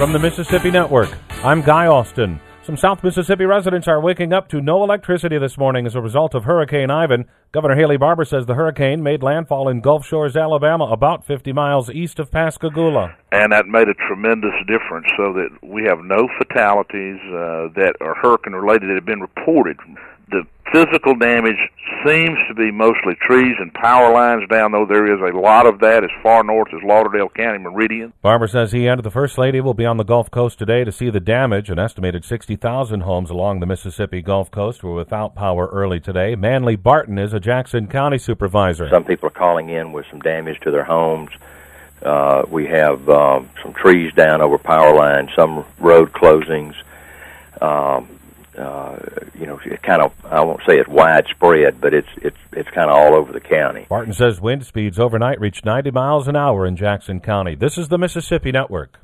From the Mississippi Network, I'm Guy Austin. Some South Mississippi residents are waking up to no electricity this morning as a result of Hurricane Ivan. Governor Haley Barbour says the hurricane made landfall in Gulf Shores, Alabama, about 50 miles east of Pascagoula. And that made a tremendous difference so that we have no fatalities that are hurricane-related that have been reported. The physical damage seems to be mostly trees and power lines down, though there is a lot of that as far north as Lauderdale County Meridian. Barbour says he and the First Lady will be on the Gulf Coast today to see the damage. An estimated 60,000 homes along the Mississippi Gulf Coast were without power early today. Manley Barton is a Jackson County supervisor. Some people are calling in with some damage to their homes. We have some trees down over power lines, some road closings. It kind of, I won't say it's widespread, but it's kind of all over the county. Barton says wind speeds overnight reached 90 miles an hour in Jackson County. This is the Mississippi Network.